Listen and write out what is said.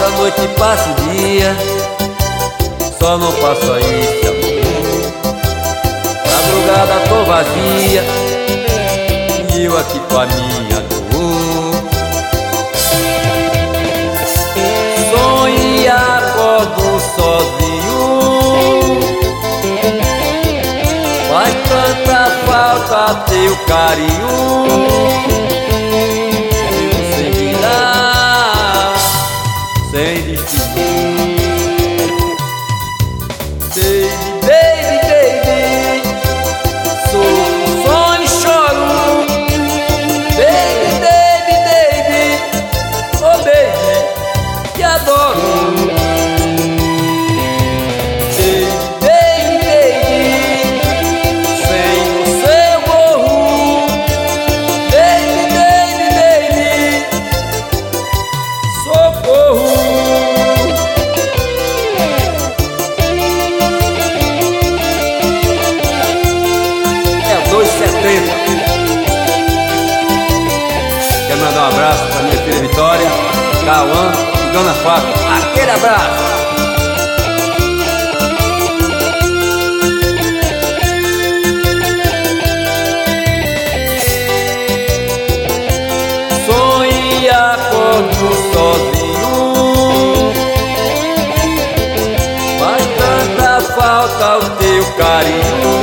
Passa a noite e passa o dia, só não passo aí esse amor. Madrugada tô vazia e eu aqui com a minha dor. Sonho e acordo sozinho, faz tanta falta teu carinho. Sem destino. Baby, baby, baby, sou sonho e choro. Baby, baby, baby, oh baby, te adoro. Baby, baby, baby, sem você eu morro. Baby, baby, baby, socorro. Quero mandar um abraço pra minha filha Vitória, Cauã e Dona Fábio. Aquele abraço! Sonho e acordo sozinho, faz tanta falta o teu carinho.